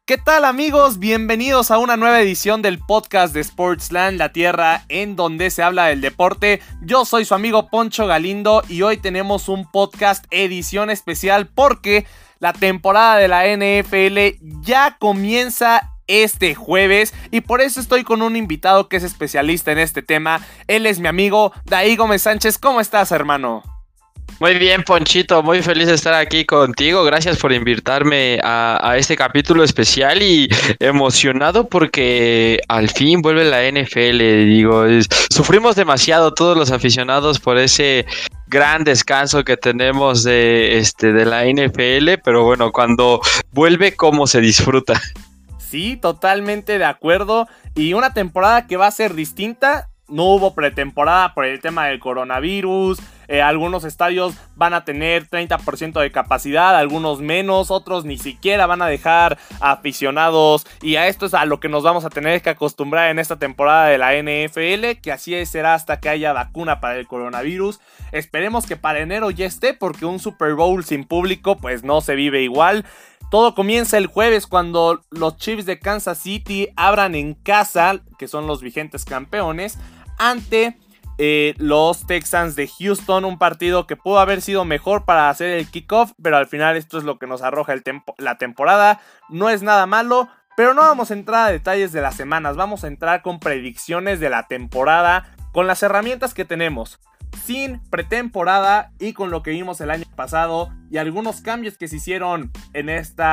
¿Qué tal, amigos? Bienvenidos a una nueva edición del podcast de Sportsland, la tierra en donde se habla del deporte. Yo soy su amigo Poncho Galindo y hoy tenemos un podcast edición especial porque la temporada de la NFL ya comienza este jueves y por eso estoy con un invitado que es especialista en este tema. Él es mi amigo Daí Gómez Sánchez. ¿Cómo estás, hermano? Muy bien, Ponchito, muy feliz de estar aquí contigo. Gracias por invitarme a este capítulo especial y emocionado porque al fin vuelve la NFL. Sufrimos demasiado todos los aficionados por ese gran descanso que tenemos de la NFL, pero bueno, cuando vuelve, ¿cómo se disfruta? Sí, totalmente de acuerdo. Y una temporada que va a ser distinta. No hubo pretemporada por el tema del coronavirus. Algunos estadios van a tener 30% de capacidad, algunos menos, otros ni siquiera van a dejar aficionados. Y a esto es a lo que nos vamos a tener que acostumbrar en esta temporada de la NFL, que así será hasta que haya vacuna para el coronavirus. Esperemos que para enero ya esté, porque un Super Bowl sin público pues no se vive igual. Todo comienza el jueves cuando los Chiefs de Kansas City abran en casa, que son los vigentes campeones, ante los Texans de Houston. Un partido que pudo haber sido mejor para hacer el kickoff, pero al final esto es lo que nos arroja la temporada. No es nada malo, pero no vamos a entrar a detalles de las semanas. Vamos a entrar con predicciones de la temporada, con las herramientas que tenemos, sin pretemporada y con lo que vimos el año pasado y algunos cambios que se hicieron en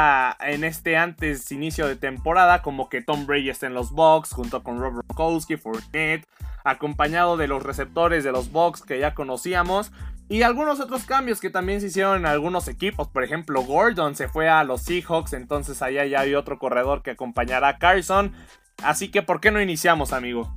este antes inicio de temporada, como que Tom Brady está en los Bucs junto con Rob Gronkowski, Fournette, acompañado de los receptores de los Bucs que ya conocíamos, y algunos otros cambios que también se hicieron en algunos equipos. Por ejemplo, Gordon se fue a los Seahawks, entonces allá ya hay otro corredor que acompañará a Carson. Así que ¿por qué no iniciamos, amigo?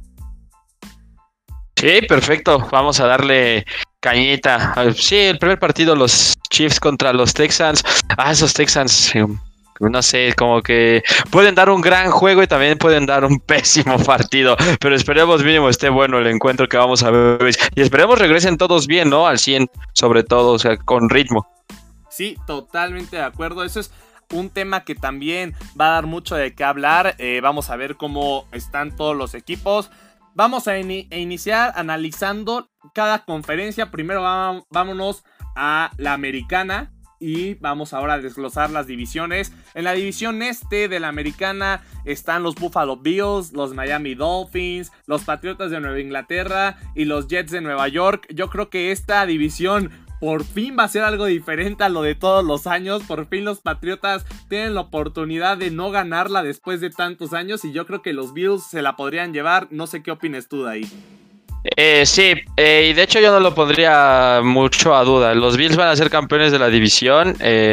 Sí, perfecto. Vamos a darle cañita. Sí, el primer partido, los Chiefs contra los Texans. Esos Texans, no sé, como que pueden dar un gran juego y también pueden dar un pésimo partido. Pero esperemos mínimo esté bueno el encuentro que vamos a ver. Y esperemos regresen todos bien, ¿no? Al 100, sobre todo, o sea, con ritmo. Sí, totalmente de acuerdo. Eso es un tema que también va a dar mucho de qué hablar. Vamos a ver cómo están todos los equipos. Vamos a iniciar analizando cada conferencia. Primero vámonos a la americana y vamos ahora a desglosar las divisiones. En la división este de la americana están los Buffalo Bills, los Miami Dolphins, los Patriotas de Nueva Inglaterra y los Jets de Nueva York. Yo creo que esta división por fin va a ser algo diferente a lo de todos los años. Por fin los Patriotas tienen la oportunidad de no ganarla después de tantos años y yo creo que los Bills se la podrían llevar. No sé qué opines tú de ahí. Sí, y de hecho yo no lo pondría mucho a duda. Los Bills van a ser campeones de la división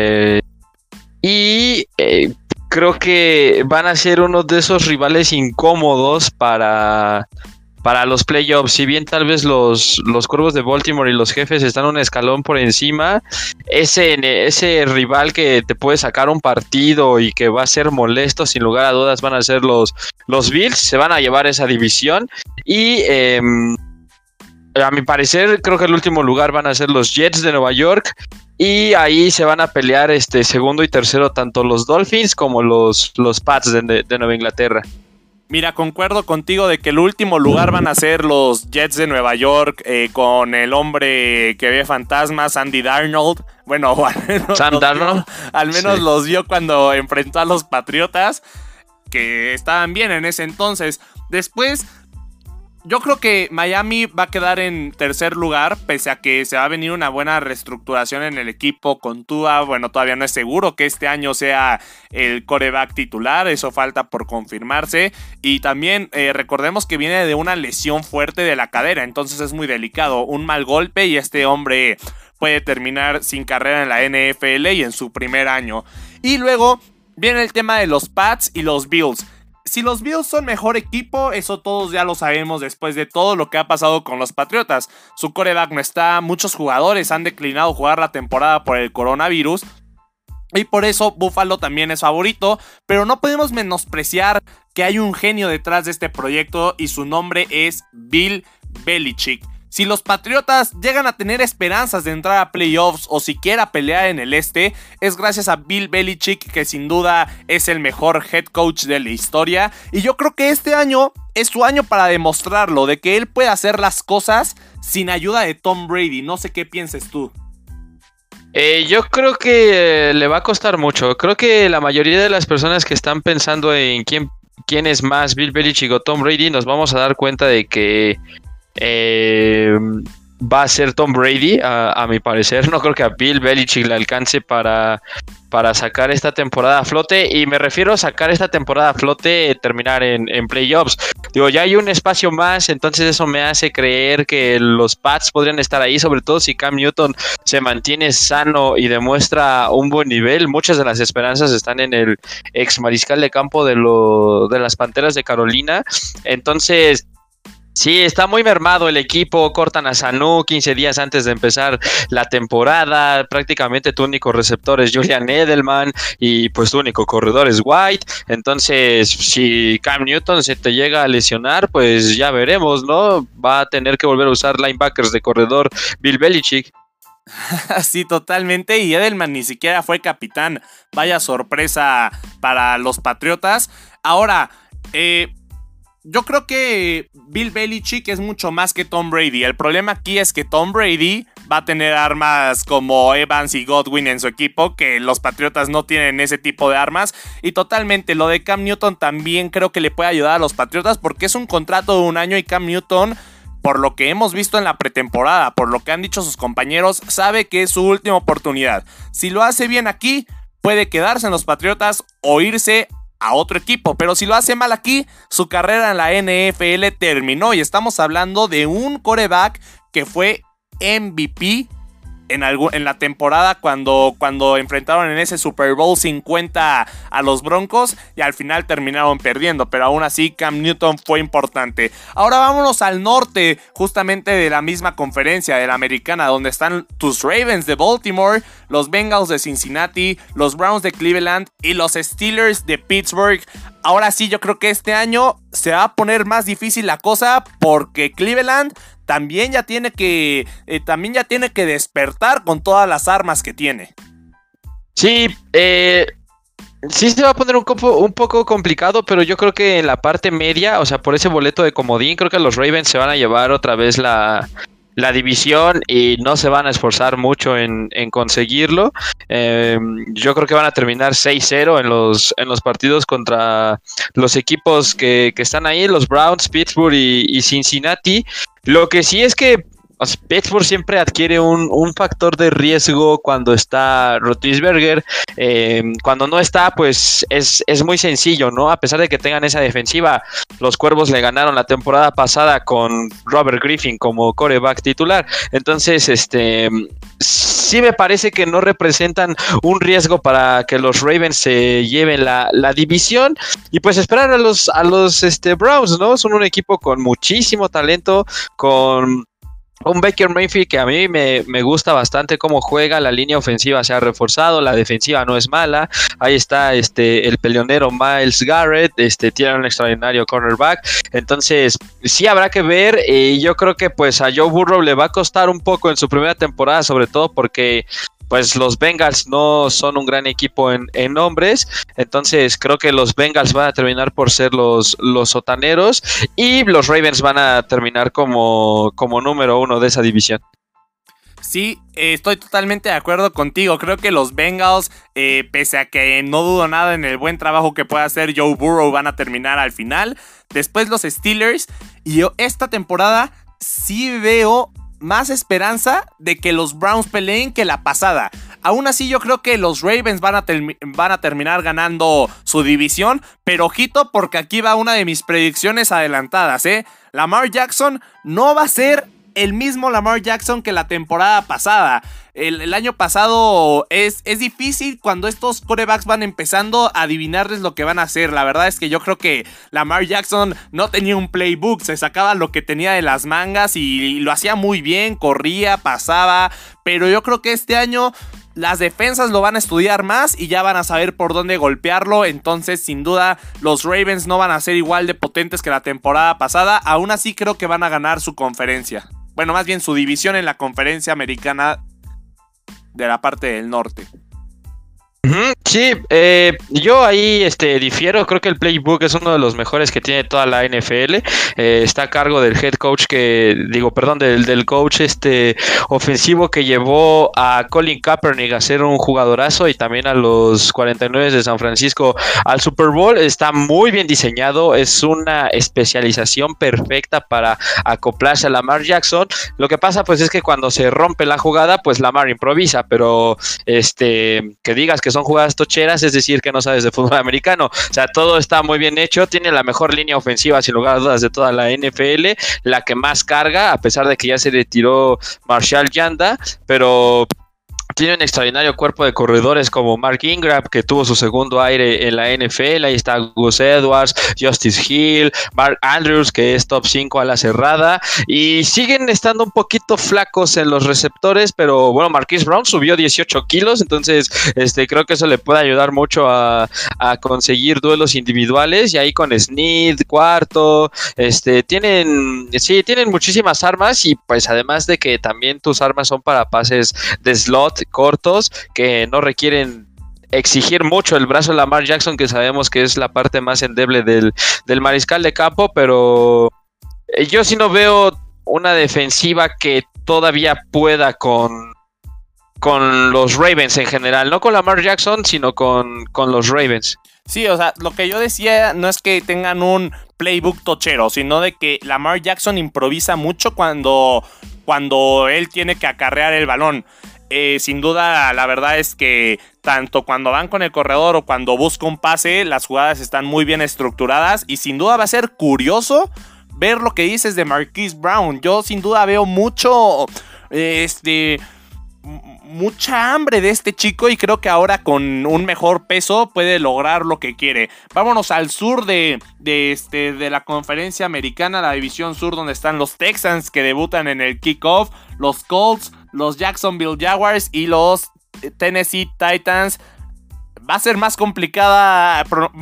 y creo que van a ser uno de esos rivales incómodos para los playoffs. Si bien tal vez los Cuervos de Baltimore y los Jefes están un escalón por encima, ese rival que te puede sacar un partido y que va a ser molesto, sin lugar a dudas, van a ser los Bills. Se van a llevar esa división y a mi parecer creo que el último lugar van a ser los Jets de Nueva York y ahí se van a pelear segundo y tercero tanto los Dolphins como los Pats de Nueva Inglaterra. Mira, concuerdo contigo de que el último lugar van a ser los Jets de Nueva York, con el hombre que ve fantasmas, Andy Darnold. Bueno, Sam Darnold. Al menos sí, los vio cuando enfrentó a los Patriotas, que estaban bien en ese entonces. Después, yo creo que Miami va a quedar en tercer lugar, pese a que se va a venir una buena reestructuración en el equipo con Tua. Bueno, todavía no es seguro que este año sea el quarterback titular, eso falta por confirmarse. Y también recordemos que viene de una lesión fuerte de la cadera, entonces es muy delicado. Un mal golpe y este hombre puede terminar sin carrera en la NFL y en su primer año. Y luego viene el tema de los Pats y los Bills. Si los Bills son mejor equipo, eso todos ya lo sabemos después de todo lo que ha pasado con los Patriotas. Su quarterback no está, muchos jugadores han declinado jugar la temporada por el coronavirus y por eso Buffalo también es favorito, pero no podemos menospreciar que hay un genio detrás de este proyecto y su nombre es Bill Belichick. Si los Patriotas llegan a tener esperanzas de entrar a playoffs o siquiera pelear en el este, es gracias a Bill Belichick, que sin duda es el mejor head coach de la historia. Y yo creo que este año es su año para demostrarlo, de que él puede hacer las cosas sin ayuda de Tom Brady. No sé qué pienses tú. Yo creo que le va a costar mucho. Creo que la mayoría de las personas que están pensando en quién es más, Bill Belichick o Tom Brady, nos vamos a dar cuenta de que va a ser Tom Brady, a mi parecer. No creo que a Bill Belichick le alcance para sacar esta temporada a flote, y me refiero a sacar esta temporada a flote, terminar en playoffs. Digo, ya hay un espacio más, entonces eso me hace creer que los Pats podrían estar ahí, sobre todo si Cam Newton se mantiene sano y demuestra un buen nivel. Muchas de las esperanzas están en el ex mariscal de campo de las Panteras de Carolina. Entonces, sí, está muy mermado el equipo. Cortan a Sanu 15 días antes de empezar la temporada. Prácticamente tu único receptor es Julian Edelman y pues tu único corredor es White. Entonces, si Cam Newton se te llega a lesionar, pues ya veremos, ¿no? Va a tener que volver a usar linebackers de corredor Bill Belichick. Sí, totalmente. Y Edelman ni siquiera fue capitán. Vaya sorpresa para los Patriotas. Ahora, yo creo que Bill Belichick es mucho más que Tom Brady. El problema aquí es que Tom Brady va a tener armas como Evans y Godwin en su equipo, que los Patriotas no tienen ese tipo de armas. Y totalmente, lo de Cam Newton también creo que le puede ayudar a los Patriotas, porque es un contrato de un año y Cam Newton, por lo que hemos visto en la pretemporada, por lo que han dicho sus compañeros, sabe que es su última oportunidad. Si lo hace bien aquí, puede quedarse en los Patriotas o irse a otro equipo, pero si lo hace mal aquí, su carrera en la NFL terminó. Y estamos hablando de un quarterback que fue MVP en la temporada cuando enfrentaron en ese Super Bowl 50 a los Broncos, y al final terminaron perdiendo, pero aún así Cam Newton fue importante. Ahora vámonos al norte, justamente de la misma conferencia de la americana, donde están tus Ravens de Baltimore, los Bengals de Cincinnati, los Browns de Cleveland y los Steelers de Pittsburgh. Ahora sí, yo creo que este año se va a poner más difícil la cosa, porque Cleveland también ya tiene que despertar con todas las armas que tiene. Sí, sí se va a poner un poco complicado, pero yo creo que en la parte media, o sea, por ese boleto de comodín, creo que los Ravens se van a llevar otra vez la división y no se van a esforzar mucho en conseguirlo. Yo creo que van a terminar 6-0 en los partidos contra los equipos que están ahí, los Browns, Pittsburgh y Cincinnati. Lo que sí es que Pittsburgh siempre adquiere un factor de riesgo cuando está Roethlisberger. Cuando no está, pues es muy sencillo, ¿no? A pesar de que tengan esa defensiva, los Cuervos le ganaron la temporada pasada con Robert Griffin como quarterback titular. Entonces, sí me parece que no representan un riesgo para que los Ravens se lleven la división, y pues esperar a los Browns, ¿no? Son un equipo con muchísimo talento, con un Baker Mayfield que a mí me gusta bastante cómo juega. La línea ofensiva se ha reforzado, la defensiva no es mala. Ahí está el peleonero Myles Garrett, tiene un extraordinario cornerback. Entonces sí habrá que ver, y yo creo que pues a Joe Burrow le va a costar un poco en su primera temporada, sobre todo porque pues los Bengals no son un gran equipo en nombres. Entonces creo que los Bengals van a terminar por ser los sotaneros, y los Ravens van a terminar como número uno de esa división. Sí, estoy totalmente de acuerdo contigo. Creo que los Bengals, pese a que no dudo nada en el buen trabajo que pueda hacer Joe Burrow, van a terminar al final. Después los Steelers, y yo esta temporada sí veo más esperanza de que los Browns peleen que la pasada. Aún así, yo creo que los Ravens van a terminar ganando su división, pero ojito, porque aquí va una de mis predicciones adelantadas, Lamar Jackson no va a ser el mismo Lamar Jackson que la temporada pasada. El año pasado es difícil cuando estos quarterbacks van empezando a adivinarles lo que van a hacer. La verdad es que yo creo que Lamar Jackson no tenía un playbook, se sacaba lo que tenía de las mangas y lo hacía muy bien, corría, pasaba, pero yo creo que este año las defensas lo van a estudiar más y ya van a saber por dónde golpearlo. Entonces, sin duda, los Ravens no van a ser igual de potentes que la temporada pasada. Aún así, creo que van a ganar su conferencia. bueno, más bien su división en la conferencia americana de la parte del norte. Sí, yo ahí difiero, creo que el playbook es uno de los mejores que tiene toda la NFL, está a cargo del head coach del coach ofensivo que llevó a Colin Kaepernick a ser un jugadorazo y también a los 49 de San Francisco al Super Bowl. Está muy bien diseñado, es una especialización perfecta para acoplarse a Lamar Jackson. Lo que pasa pues es que cuando se rompe la jugada, pues Lamar improvisa, pero que digas que son jugadas tocheras, es decir, que no sabes de fútbol americano. O sea, todo está muy bien hecho, tiene la mejor línea ofensiva, sin lugar a dudas, de toda la NFL, la que más carga, a pesar de que ya se retiró Marshall Yanda, pero tiene un extraordinario cuerpo de corredores como Mark Ingram, que tuvo su segundo aire en la NFL. Ahí está Gus Edwards, Justice Hill, Mark Andrews, que es top 5 a la cerrada. Y siguen estando un poquito flacos en los receptores, pero bueno, Marquise Brown subió 18 kilos, entonces creo que eso le puede ayudar mucho a conseguir duelos individuales. Y ahí con Snead, cuarto, tienen muchísimas armas, y pues además de que también tus armas son para pases de slot cortos que no requieren exigir mucho el brazo de Lamar Jackson, que sabemos que es la parte más endeble del mariscal de campo, pero yo sí no veo una defensiva que todavía pueda con los Ravens en general, no con Lamar Jackson, sino con los Ravens. Sí, o sea, lo que yo decía no es que tengan un playbook tochero, sino de que Lamar Jackson improvisa mucho cuando él tiene que acarrear el balón. Sin duda, la verdad es que tanto cuando van con el corredor o cuando busca un pase, las jugadas están muy bien estructuradas, y sin duda va a ser curioso ver lo que dices de Marquise Brown. Yo sin duda veo mucha hambre de este chico, y creo que ahora con un mejor peso puede lograr lo que quiere. Vámonos al sur de la conferencia americana, la división sur, donde están los Texans, que debutan en el kickoff, los Colts, los Jacksonville Jaguars y los Tennessee Titans. Va a ser más complicado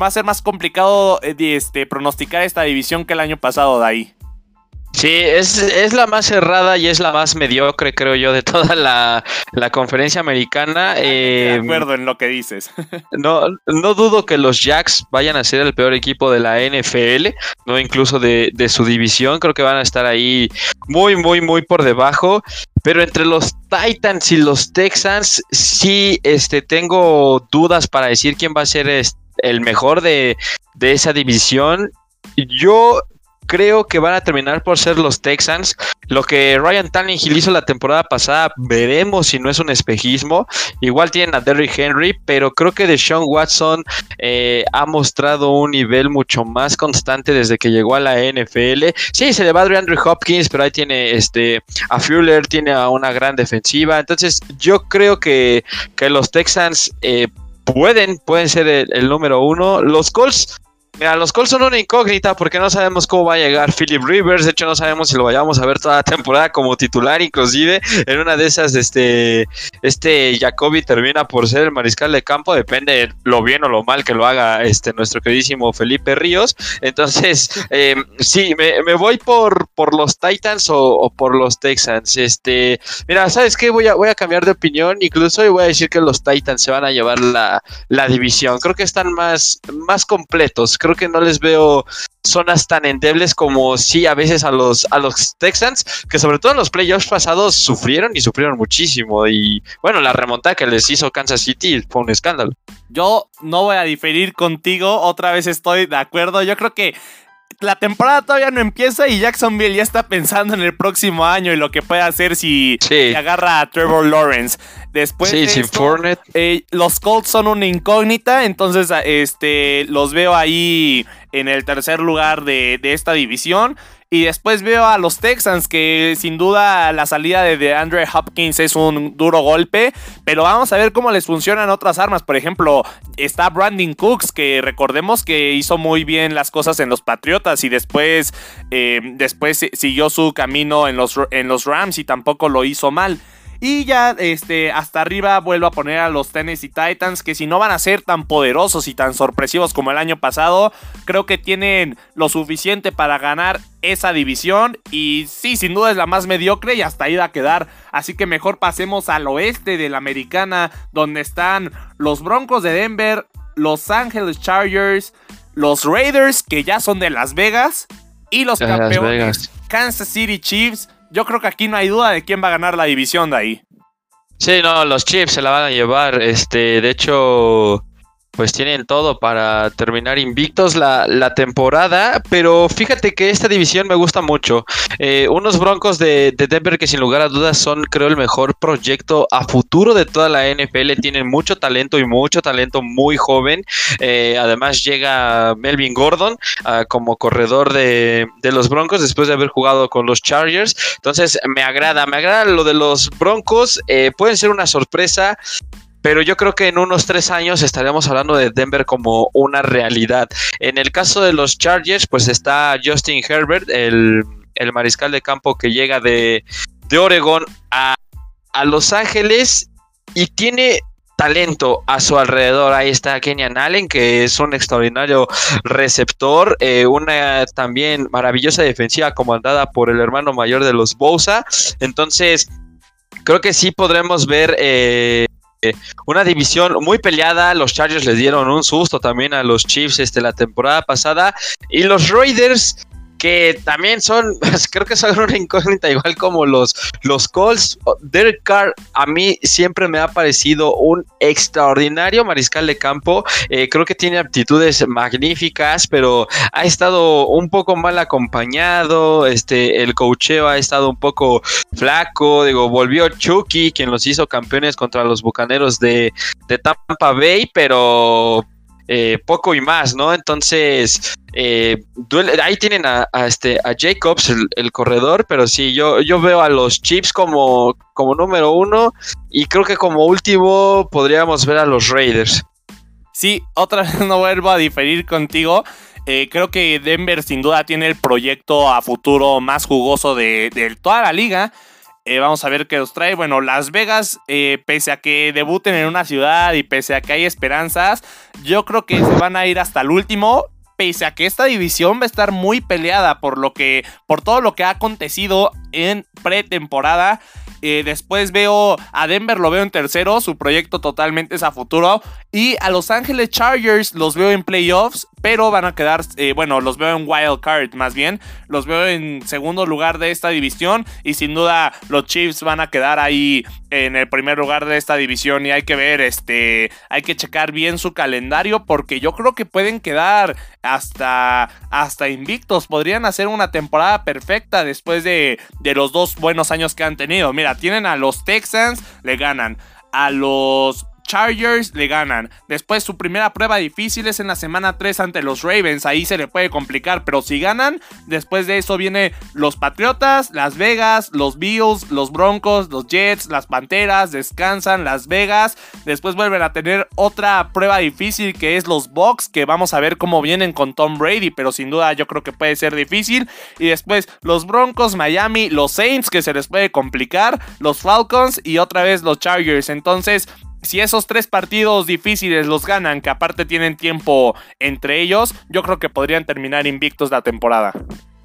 pronosticar esta división que el año pasado, de ahí. Sí, es la más cerrada y es la más mediocre, creo yo, de toda la conferencia americana. De acuerdo en lo que dices. No dudo que los Jacks vayan a ser el peor equipo de la NFL, no incluso de su división. Creo que van a estar ahí muy, muy, muy por debajo. Pero entre los Titans y los Texans, sí tengo dudas para decir quién va a ser el mejor de esa división. Yo creo que van a terminar por ser los Texans. Lo que Ryan Tannehill hizo la temporada pasada, veremos si no es un espejismo. Igual tienen a Derrick Henry, pero creo que Deshaun Watson ha mostrado un nivel mucho más constante desde que llegó a la NFL. Sí, se le va a Andrew Hopkins, pero ahí tiene a Fuller, tiene a una gran defensiva. Entonces yo creo que los Texans pueden ser el número uno. Los Colts son una incógnita porque no sabemos cómo va a llegar Philip Rivers. De hecho, no sabemos si lo vayamos a ver toda la temporada como titular. Inclusive, en una de esas, Jacoby termina por ser el mariscal de campo. Depende de lo bien o lo mal que lo haga nuestro queridísimo Felipe Ríos. Entonces, sí, me voy por los Titans o por los Texans. Mira, ¿sabes qué? Voy a cambiar de opinión incluso, y voy a decir que los Titans se van a llevar la división. Creo que están más completos. Creo que no les veo zonas tan endebles como sí a veces a los Texans, que sobre todo en los playoffs pasados sufrieron muchísimo. Y bueno, la remontada que les hizo Kansas City fue un escándalo. Yo no voy a diferir contigo, otra vez estoy de acuerdo. Yo creo que la temporada todavía no empieza y Jacksonville ya está pensando en el próximo año y lo que puede hacer si agarra a Trevor Lawrence. Después de sin esto, Fournette. Los Colts son una incógnita, entonces los veo ahí en el tercer lugar de esta división. Y después veo a los Texans, que sin duda la salida de Andrew Hopkins es un duro golpe, pero vamos a ver cómo les funcionan otras armas. Por ejemplo, está Brandon Cooks, que recordemos que hizo muy bien las cosas en los Patriotas y después siguió su camino en los Rams y tampoco lo hizo mal. Y ya hasta arriba vuelvo a poner a los Tennessee Titans, que si no van a ser tan poderosos y tan sorpresivos como el año pasado, creo que tienen lo suficiente para ganar esa división. Y sí, sin duda es la más mediocre y hasta ahí va a quedar. Así que mejor pasemos al oeste de la americana, donde están los Broncos de Denver, Los Angeles Chargers, los Raiders, que ya son de Las Vegas, y los campeones Kansas City Chiefs. Yo creo que aquí no hay duda de quién va a ganar la división de ahí. Sí, no, los Chiefs se la van a llevar. De hecho, pues tienen todo para terminar invictos la temporada, pero fíjate que esta división me gusta mucho. Unos Broncos de Denver que sin lugar a dudas son, creo, el mejor proyecto a futuro de toda la NFL. Tienen mucho talento y mucho talento muy joven. Además llega Melvin Gordon como corredor de los Broncos después de haber jugado con los Chargers. Entonces me agrada lo de los Broncos. Pueden ser una sorpresa, pero yo creo que en unos 3 años estaremos hablando de Denver como una realidad. En el caso de los Chargers, pues está Justin Herbert, el mariscal de campo que llega de Oregon a Los Ángeles y tiene talento a su alrededor. Ahí está Keenan Allen, que es un extraordinario receptor, una también maravillosa defensiva comandada por el hermano mayor de los Bosa. Entonces, creo que sí podremos ver una división muy peleada. Los Chargers les dieron un susto también a los Chiefs la temporada pasada. Y los Raiders, que también son, creo que son una incógnita, igual como los Colts. Derek Carr a mí siempre me ha parecido un extraordinario mariscal de campo. Creo que tiene aptitudes magníficas, pero ha estado un poco mal acompañado. El coacheo ha estado un poco flaco. Volvió Chucky, quien los hizo campeones contra los Bucaneros de Tampa Bay, pero poco y más, ¿no? Entonces ahí tienen a Jacobs, el corredor, pero sí, yo veo a los Chiefs como número 1 y creo que como último podríamos ver a los Raiders. Sí, otra vez no vuelvo a diferir contigo. Creo que Denver sin duda tiene el proyecto a futuro más jugoso de toda la liga. Vamos a ver qué nos trae. Bueno, Las Vegas, pese a que debuten en una ciudad y pese a que hay esperanzas, yo creo que se van a ir hasta el último. Pese a que esta división va a estar muy peleada por todo lo que ha acontecido en pretemporada. Después veo a Denver, lo veo en tercero, su proyecto totalmente es a futuro. Y a Los Angeles Chargers los veo en playoffs, pero van a quedar, los veo en wild card más bien. Los veo en segundo lugar de esta división y sin duda los Chiefs van a quedar ahí en el primer lugar de esta división. Y hay que ver, hay que checar bien su calendario porque yo creo que pueden quedar hasta invictos. Podrían hacer una temporada perfecta después de los 2 buenos años que han tenido. Mira, tienen a los Texans, le ganan. A los Chargers le ganan. Después su primera prueba difícil es en la semana 3 ante los Ravens. Ahí se le puede complicar, pero si ganan, después de eso viene los Patriotas, Las Vegas, los Bills, los Broncos, los Jets, las Panteras, descansan Las Vegas. Después vuelven a tener otra prueba difícil que es los Bucs, que vamos a ver cómo vienen con Tom Brady, pero sin duda yo creo que puede ser difícil. Y después los Broncos, Miami, los Saints, que se les puede complicar, los Falcons y otra vez los Chargers. Entonces, si esos 3 partidos difíciles los ganan, que aparte tienen tiempo entre ellos, yo creo que podrían terminar invictos la temporada.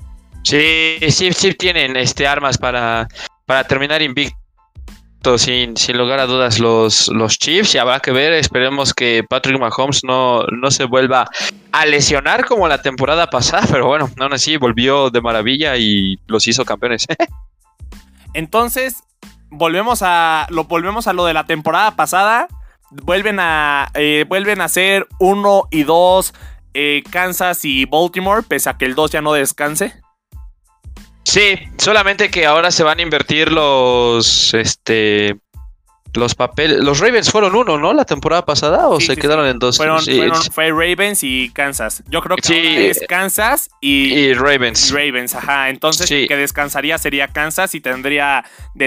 Sí tienen armas para terminar invictos, sin lugar a dudas los Chiefs, y habrá que ver. Esperemos que Patrick Mahomes no se vuelva a lesionar como la temporada pasada, pero bueno, aún así volvió de maravilla y los hizo campeones. Entonces, volvemos a lo de la temporada pasada. Vuelven a ser 1 y 2 Kansas y Baltimore, pese a que el 2 ya no descanse. Sí, solamente que ahora se van a invertir los papeles. Los Ravens fueron 1, ¿no? La temporada pasada, o sí, se quedaron en 2. Fue Ravens y Kansas. Yo creo que es Kansas y Ravens. Ravens, ajá. Entonces el que descansaría sería Kansas y tendría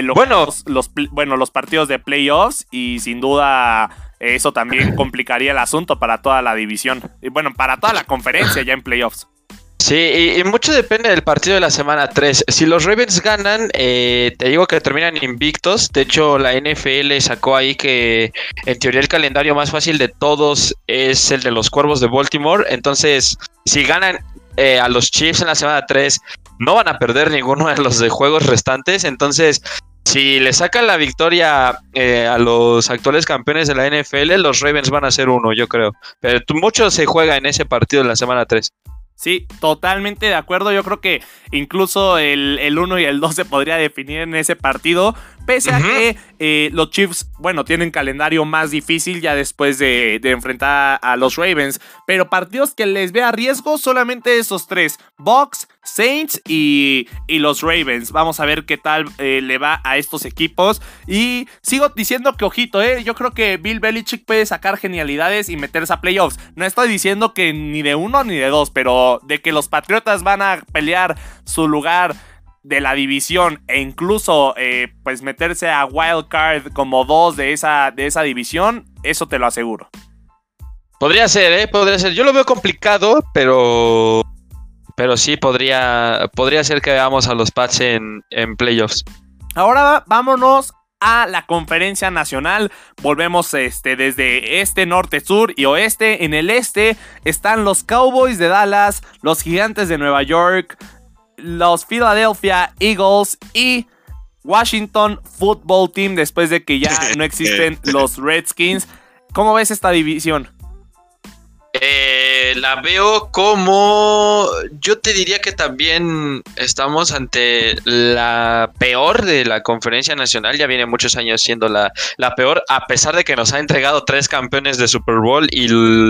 los partidos de playoffs, y sin duda eso también complicaría el asunto para toda la división. Y bueno, para toda la conferencia ya en playoffs. Sí, y mucho depende del partido de la semana 3. Si los Ravens ganan, te digo que terminan invictos. De hecho, la NFL sacó ahí que en teoría el calendario más fácil de todos es el de los Cuervos de Baltimore. Entonces, si ganan a los Chiefs en la semana 3, no van a perder ninguno de los de juegos restantes. Entonces, si le sacan la victoria a los actuales campeones de la NFL, los Ravens van a ser uno, yo creo. Pero mucho se juega en ese partido de la semana 3. Sí, totalmente de acuerdo. Yo creo que incluso el 1 y el 2 se podría definir en ese partido. Pese a que los Chiefs, bueno, tienen calendario más difícil ya después de enfrentar a los Ravens. Pero partidos que les vea riesgo, solamente esos tres: Bucs, Saints y los Ravens. Vamos a ver qué tal le va a estos equipos. Y sigo diciendo que, ojito, yo creo que Bill Belichick puede sacar genialidades y meterse a playoffs. No estoy diciendo que ni de uno ni de dos, pero de que los Patriotas van a pelear su lugar de la división e incluso pues meterse a wild card como 2 de esa división, eso te lo aseguro. Podría ser, podría ser. Yo lo veo complicado, pero sí podría ser que veamos a los Pats en playoffs. Ahora vámonos a la conferencia nacional. Volvemos desde norte, sur y oeste. En el este están los Cowboys de Dallas, los Gigantes de Nueva York, los Philadelphia Eagles y Washington Football Team, después de que ya no existen los Redskins. ¿Cómo ves esta división? La veo como... Yo te diría que también estamos ante la peor de la conferencia nacional. Ya viene muchos años siendo la peor, a pesar de que nos ha entregado 3 campeones de Super Bowl y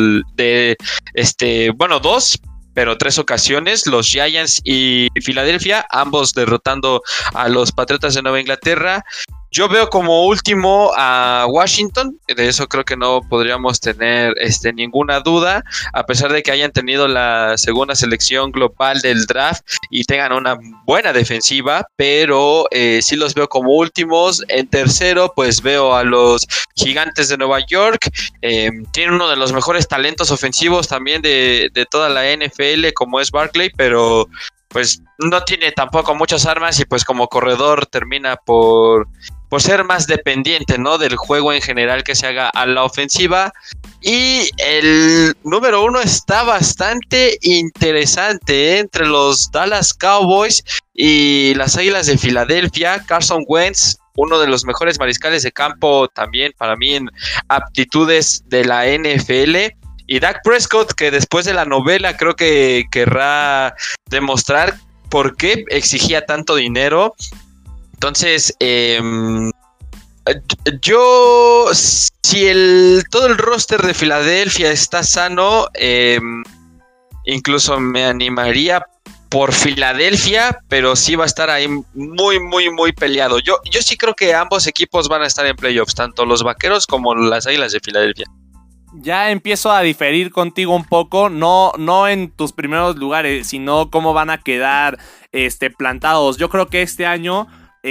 bueno, 2, pero 3 ocasiones, los Giants y Filadelfia, ambos derrotando a los Patriotas de Nueva Inglaterra. Yo veo como último a Washington, de eso creo que no podríamos tener ninguna duda, a pesar de que hayan tenido la segunda selección global del draft y tengan una buena defensiva, pero sí los veo como últimos. En tercero, pues veo a los Gigantes de Nueva York. Tienen uno de los mejores talentos ofensivos también de toda la NFL, como es Barkley, pero pues no tiene tampoco muchas armas y pues como corredor termina por ser más dependiente, ¿no?, del juego en general que se haga a la ofensiva. Y el número 1 está bastante interesante, entre los Dallas Cowboys y las Águilas de Filadelfia. Carson Wentz, uno de los mejores mariscales de campo también para mí en aptitudes de la NFL. Y Dak Prescott, que después de la novela creo que querrá demostrar por qué exigía tanto dinero. Entonces, yo, si todo el roster de Filadelfia está sano, incluso me animaría por Filadelfia, pero sí va a estar ahí muy, muy, muy peleado. Yo sí creo que ambos equipos van a estar en playoffs, tanto los Vaqueros como las Águilas de Filadelfia. Ya empiezo a diferir contigo un poco, no en tus primeros lugares, sino cómo van a quedar plantados. Yo creo que este año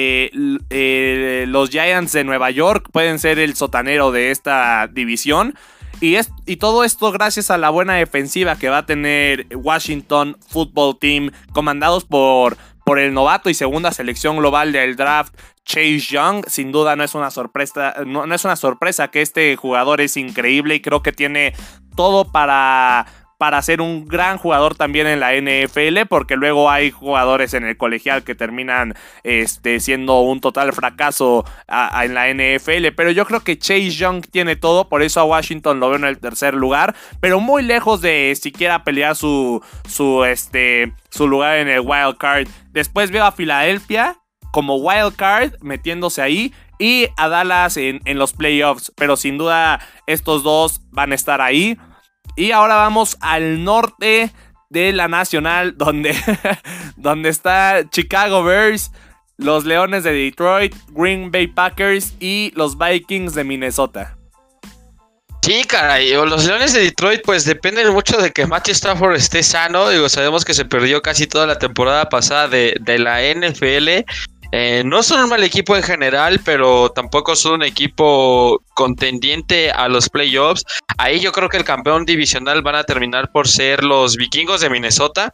los Giants de Nueva York pueden ser el sotanero de esta división. Y todo esto gracias a la buena defensiva que va a tener Washington Football Team, comandados por el novato y segunda selección global del draft, Chase Young. Sin duda no es una sorpresa, no es una sorpresa que este jugador es increíble y creo que tiene todo para ser un gran jugador también en la NFL, porque luego hay jugadores en el colegial que terminan siendo un total fracaso en la NFL, pero yo creo que Chase Young tiene todo, por eso a Washington lo veo en el tercer lugar, pero muy lejos de siquiera pelear su lugar en el wild card. Después veo a Filadelfia como wild card metiéndose ahí y a Dallas en los playoffs, pero sin duda estos dos van a estar ahí. Y ahora vamos al norte de la nacional, donde está Chicago Bears, los Leones de Detroit, Green Bay Packers y los Vikings de Minnesota. Sí, caray, los Leones de Detroit pues dependen mucho de que Matthew Stafford esté sano. Sabemos que se perdió casi toda la temporada pasada de la NFL. No son un mal equipo en general, pero tampoco son un equipo contendiente a los playoffs. Ahí yo creo que el campeón divisional van a terminar por ser los Vikingos de Minnesota.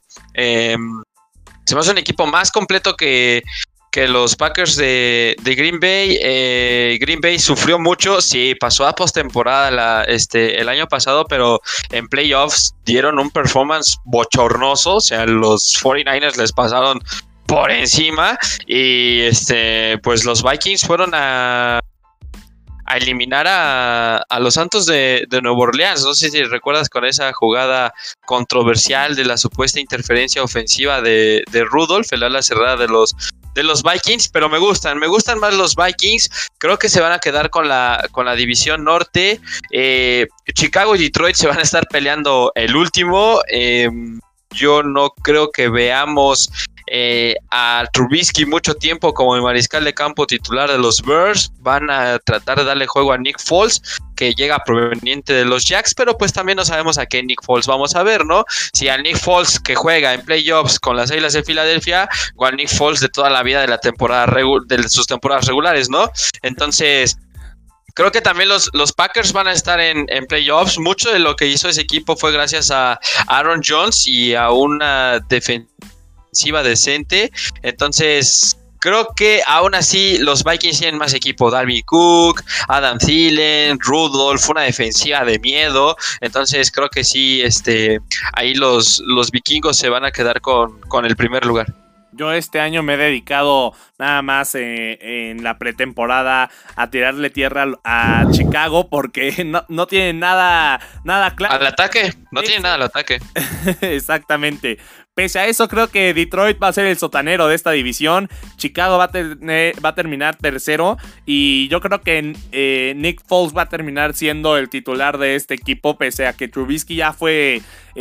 Se me hace un equipo más completo que los Packers de Green Bay. Green Bay sufrió mucho, sí, pasó a postemporada el año pasado, pero en playoffs dieron un performance bochornoso. O sea, los 49ers les pasaron por encima y pues los Vikings fueron a eliminar a los Santos de Nueva Orleans. No sé si recuerdas con esa jugada controversial de la supuesta interferencia ofensiva de Rudolph, el ala cerrada de los Vikings, pero me gustan más los Vikings. Creo que se van a quedar con la división norte. Chicago y Detroit se van a estar peleando el último. Yo no creo que veamos a Trubisky mucho tiempo como el mariscal de campo titular de los Bears. Van a tratar de darle juego a Nick Foles, que llega proveniente de los Jacks, pero pues también no sabemos a qué Nick Foles vamos a ver, ¿no? Si al Nick Foles que juega en playoffs con las Águilas de Filadelfia o al Nick Foles de toda la vida de la temporada de sus temporadas regulares, ¿no? Entonces creo que también los Packers van a estar en playoffs. Mucho de lo que hizo ese equipo fue gracias a Aaron Jones y a una defensiva decente. Entonces creo que aún así los Vikings tienen más equipo. Dalvin Cook, Adam Thielen, Rudolph, una defensiva de miedo. Entonces creo que sí, ahí los vikingos se van a quedar con el primer lugar. Yo este año me he dedicado nada más en la pretemporada a tirarle tierra a Chicago porque no tienen nada claro. Al ataque, no tienen nada al ataque. Exactamente. Pese a eso, creo que Detroit va a ser el sotanero de esta división. Chicago va a terminar tercero. Y yo creo que Nick Foles va a terminar siendo el titular de este equipo. Pese a que Trubisky ya fue...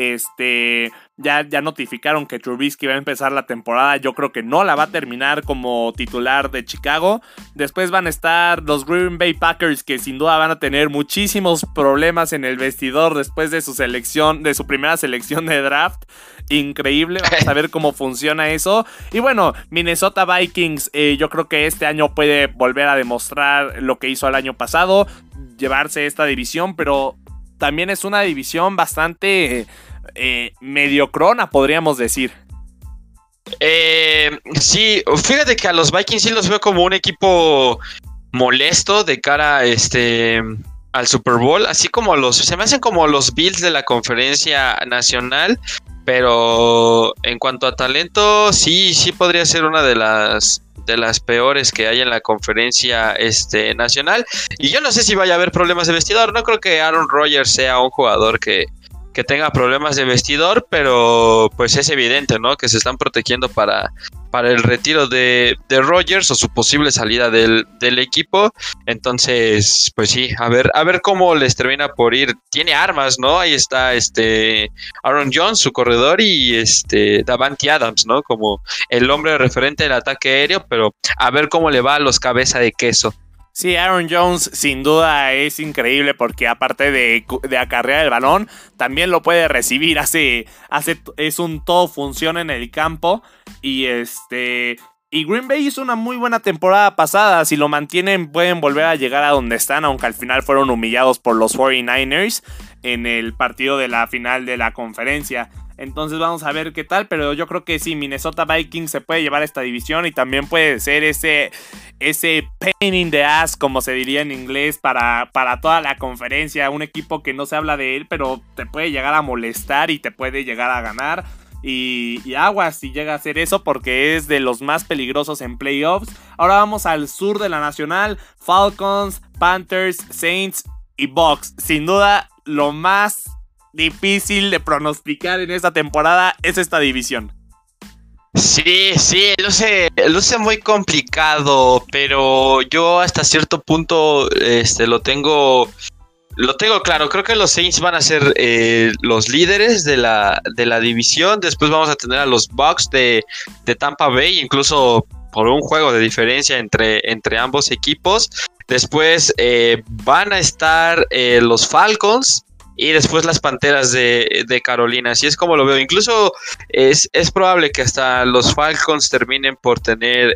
Ya notificaron que Trubisky va a empezar la temporada. Yo creo que no la va a terminar como titular de Chicago. Después van a estar los Green Bay Packers, que sin duda van a tener muchísimos problemas en el vestidor después de su primera selección de draft. Increíble, vamos a ver cómo funciona eso. Y bueno, Minnesota Vikings, yo creo que este año puede volver a demostrar lo que hizo el año pasado, llevarse esta división, pero también es una división bastante mediocrona, podríamos decir. Sí, fíjate que a los Vikings sí los veo como un equipo molesto de cara al Super Bowl, así como se me hacen como los Bills de la Conferencia Nacional. Pero en cuanto a talento, sí podría ser una de las peores que hay en la conferencia nacional. Y yo no sé si vaya a haber problemas de vestidor. No creo que Aaron Rodgers sea un jugador que tenga problemas de vestidor, pero pues es evidente, ¿no? Que se están protegiendo para el retiro de Rodgers o su posible salida del equipo. Entonces, pues sí, a ver cómo les termina por ir. Tiene armas, ¿no? Ahí está Aaron Jones, su corredor, y Davante Adams, ¿no? Como el hombre referente del ataque aéreo, pero a ver cómo le va a los cabeza de queso. Sí, Aaron Jones sin duda es increíble porque aparte de acarrear el balón, también lo puede recibir, es un todo funciona en el campo y Green Bay hizo una muy buena temporada pasada. Si lo mantienen pueden volver a llegar a donde están, aunque al final fueron humillados por los 49ers en el partido de la final de la conferencia. Entonces vamos a ver qué tal, pero yo creo que sí, Minnesota Vikings se puede llevar esta división y también puede ser ese pain in the ass, como se diría en inglés, para toda la conferencia. Un equipo que no se habla de él, pero te puede llegar a molestar y te puede llegar a ganar. Y aguas si llega a hacer eso porque es de los más peligrosos en playoffs. Ahora vamos al sur de la Nacional. Falcons, Panthers, Saints y Bucks. Sin duda lo más difícil de pronosticar en esta temporada es esta división. Sí, luce muy complicado, pero yo hasta cierto punto lo tengo claro. Creo que los Saints van a ser los líderes de la división. Después vamos a tener a los Bucks de Tampa Bay, incluso por un juego de diferencia entre ambos equipos. Después van a estar los Falcons, y después las Panteras de Carolina. Así es como lo veo. Incluso es probable que hasta los Falcons terminen por tener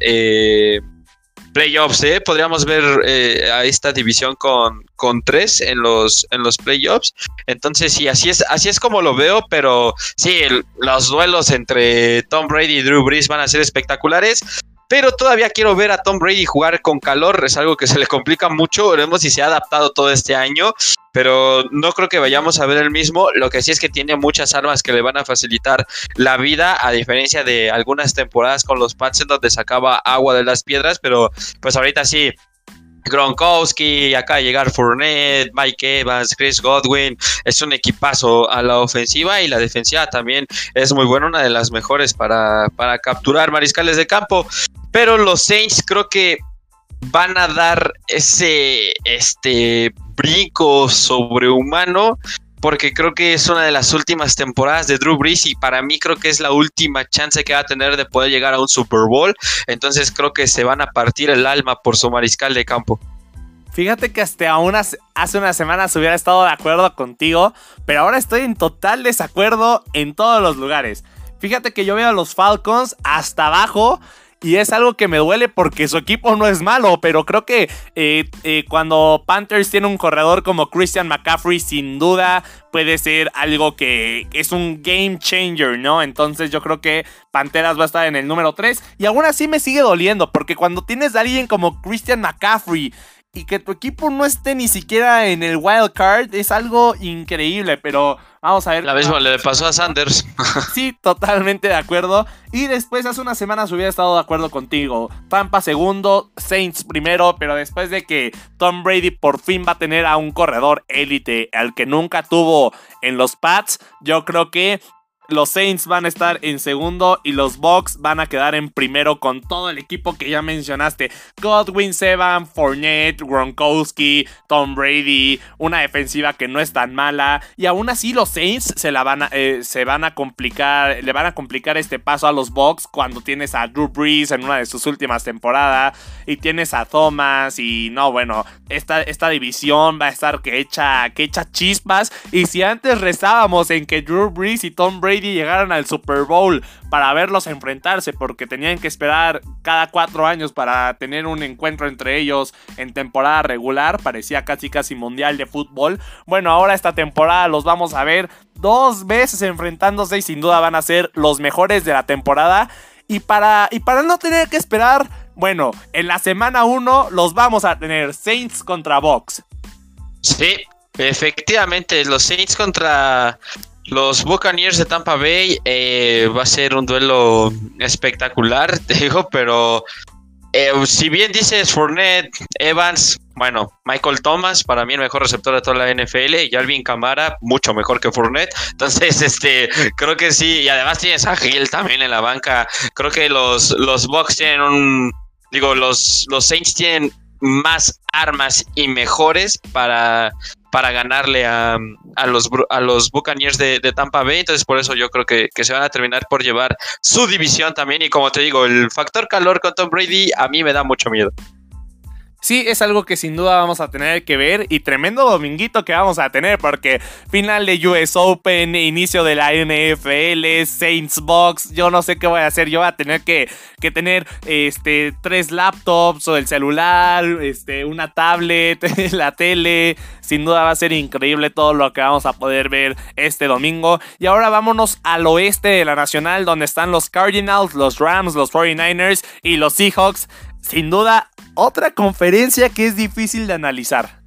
playoffs, ¿eh? Podríamos ver a esta división con 3 en los playoffs. Entonces sí, así es como lo veo, pero sí, los duelos entre Tom Brady y Drew Brees van a ser espectaculares. Pero todavía quiero ver a Tom Brady jugar con calor, es algo que se le complica mucho, veremos si se ha adaptado todo este año, pero no creo que vayamos a ver el mismo. Lo que sí es que tiene muchas armas que le van a facilitar la vida, a diferencia de algunas temporadas con los Pats en donde sacaba agua de las piedras, pero pues ahorita sí. Gronkowski, acá de llegar Fournette, Mike Evans, Chris Godwin, es un equipazo a la ofensiva, y la defensiva también es muy buena, una de las mejores para capturar mariscales de campo. Pero los Saints creo que van a dar ese brinco sobrehumano, porque creo que es una de las últimas temporadas de Drew Brees, y para mí creo que es la última chance que va a tener de poder llegar a un Super Bowl. Entonces creo que se van a partir el alma por su mariscal de campo. Fíjate que hasta hace unas semanas hubiera estado de acuerdo contigo, pero ahora estoy en total desacuerdo en todos los lugares. Fíjate que yo veo a los Falcons hasta abajo, y es algo que me duele porque su equipo no es malo, pero creo que cuando Panthers tiene un corredor como Christian McCaffrey, sin duda puede ser algo que es un game changer, ¿no? Entonces yo creo que Panteras va a estar en el número 3, y aún así me sigue doliendo, porque cuando tienes a alguien como Christian McCaffrey y que tu equipo no esté ni siquiera en el wild card, es algo increíble, pero vamos a ver. La misma le pasó a Sanders. Sí, totalmente de acuerdo. Y después, hace unas semanas hubiera estado de acuerdo contigo. Tampa segundo, Saints primero, pero después de que Tom Brady por fin va a tener a un corredor élite, al que nunca tuvo en los Pats, yo creo que los Saints van a estar en segundo y los Bucs van a quedar en primero con todo el equipo que ya mencionaste. Godwin, Sevan, Fournette, Gronkowski, Tom Brady, una defensiva que no es tan mala, y aún así los Saints le van a complicar este paso a los Bucs cuando tienes a Drew Brees en una de sus últimas temporadas y tienes a Thomas, y no, bueno, esta división va a estar que echa chispas. Y si antes rezábamos en que Drew Brees y Tom Brady llegaran al Super Bowl para verlos enfrentarse, porque tenían que esperar cada 4 años para tener un encuentro entre ellos en temporada regular, parecía casi mundial de fútbol. Bueno, ahora esta temporada los vamos a ver 2 veces enfrentándose, y sin duda van a ser los mejores de la temporada. Y para no tener que esperar, bueno, en la semana 1 los vamos a tener Saints contra Bucs. Sí, efectivamente, los Saints contra los Buccaneers de Tampa Bay, va a ser un duelo espectacular, te digo, pero si bien dices Fournette, Evans, bueno, Michael Thomas, para mí el mejor receptor de toda la NFL, y Alvin Kamara, mucho mejor que Fournette. Entonces, creo que sí, y además tienes a Hill también en la banca. Creo que los Bucs tienen los Saints tienen más armas y mejores para ganarle a los Buccaneers de Tampa Bay. Entonces por eso yo creo que se van a terminar por llevar su división también. Y como te digo, el factor calor con Tom Brady a mí me da mucho miedo. Sí, es algo que sin duda vamos a tener que ver, y tremendo dominguito que vamos a tener, porque final de US Open, inicio de la NFL, Saints Bucs, yo no sé qué voy a hacer. Yo voy a tener que tener 3 laptops o el celular, una tablet, la tele. Sin duda va a ser increíble todo lo que vamos a poder ver este domingo. Y ahora vámonos al oeste de la Nacional, donde están los Cardinals, los Rams, los 49ers y los Seahawks. Sin duda, otra conferencia que es difícil de analizar.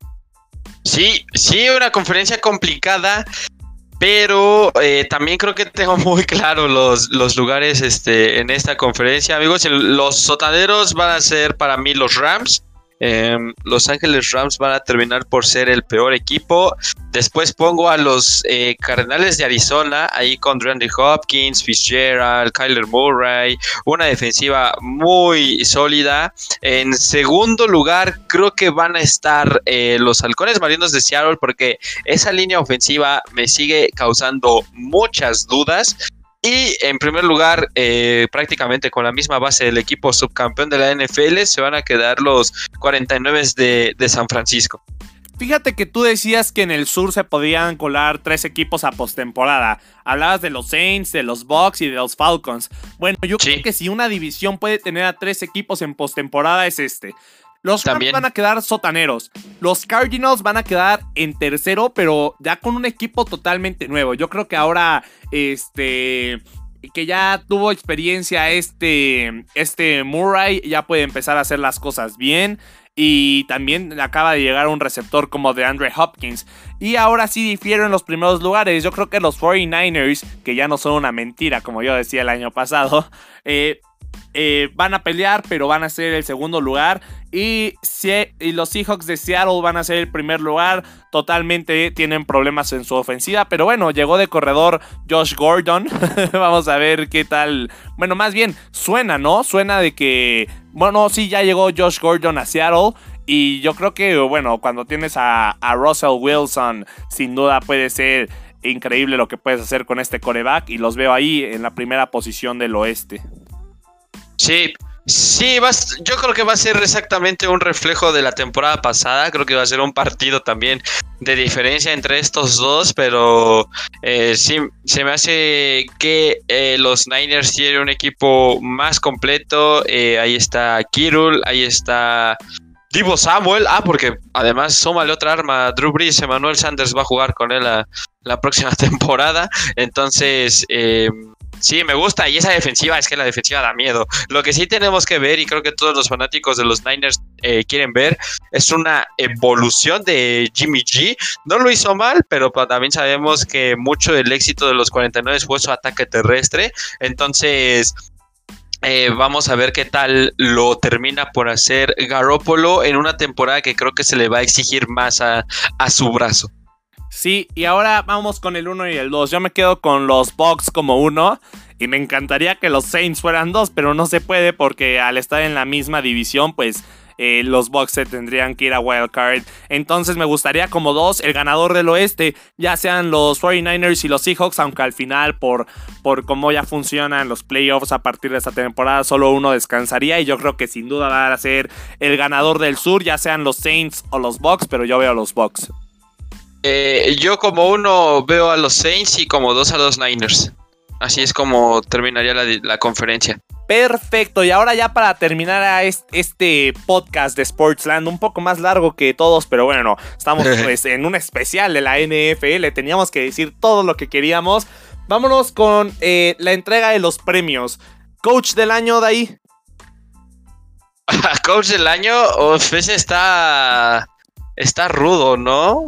Sí, una conferencia complicada, pero también creo que tengo muy claro los lugares en esta conferencia, amigos. Los sotaneros van a ser para mí los Rams. Los Ángeles Rams van a terminar por ser el peor equipo. Después pongo a los Cardenales de Arizona, ahí con DeAndre Hopkins, Fitzgerald, Kyler Murray, una defensiva muy sólida. En segundo lugar creo que van a estar los Halcones Marinos de Seattle, porque esa línea ofensiva me sigue causando muchas dudas. Y en primer lugar, prácticamente con la misma base del equipo subcampeón de la NFL, se van a quedar los 49 de San Francisco. Fíjate que tú decías que en el sur se podían colar 3 equipos a postemporada. Hablabas de los Saints, de los Bucks y de los Falcons. Bueno, yo creo que si una división puede tener a 3 equipos en postemporada es este. Los Rams van a quedar sotaneros. Los Cardinals van a quedar en tercero, pero ya con un equipo totalmente nuevo. Yo creo que ahora, que ya tuvo experiencia Murray, ya puede empezar a hacer las cosas bien. Y también acaba de llegar un receptor como DeAndre Hopkins. Y ahora sí difiero en los primeros lugares. Yo creo que los 49ers, que ya no son una mentira, como yo decía el año pasado, van a pelear, pero van a ser el segundo lugar. Y los Seahawks de Seattle van a ser el primer lugar. Totalmente tienen problemas en su ofensiva. Pero bueno, llegó de corredor Josh Gordon. Vamos a ver qué tal. Bueno, más bien suena, ¿no? Suena de que... Bueno, sí, ya llegó Josh Gordon a Seattle. Y yo creo que, bueno, cuando tienes a Russell Wilson, sin duda puede ser increíble lo que puedes hacer con este quarterback. Y los veo ahí en la primera posición del oeste. Sí, yo creo que va a ser exactamente un reflejo de la temporada pasada. Creo que va a ser un partido también de diferencia entre estos dos, pero sí, se me hace que los Niners tienen un equipo más completo. Ahí está Kittle, ahí está Deebo Samuel. Porque además súmale otra arma, Drew Brees. Emmanuel Sanders va a jugar con él la próxima temporada. Entonces... sí, me gusta, y esa defensiva, es que la defensiva da miedo. Lo que sí tenemos que ver, y creo que todos los fanáticos de los Niners quieren ver, es una evolución de Jimmy G. No lo hizo mal, pero también sabemos que mucho del éxito de los 49 fue su ataque terrestre. Entonces... vamos a ver qué tal lo termina por hacer Garoppolo en una temporada que creo que se le va a exigir más a su brazo. Sí, y ahora vamos con el 1 y el 2. Yo me quedo con los Bucks como 1. Y me encantaría que los Saints fueran 2, pero no se puede porque al estar en la misma división, pues los Bucks se tendrían que ir a Wild Card. Entonces me gustaría como 2 el ganador del oeste, ya sean los 49ers y los Seahawks, aunque al final por cómo ya funcionan los playoffs a partir de esta temporada, solo uno descansaría. Y yo creo que sin duda va a ser el ganador del sur, ya sean los Saints o los Bucks, pero yo veo a los Bucks. Yo como 1 veo a los Saints y como 2 a los Niners. Así es como terminaría la conferencia. Perfecto, y ahora ya para terminar este podcast de Sportsland, un poco más largo que todos, pero bueno, estamos pues en un especial de la NFL, teníamos que decir todo lo que queríamos. Vámonos con la entrega de los premios. Coach del año, de ahí. Coach del año, ese está rudo, ¿no?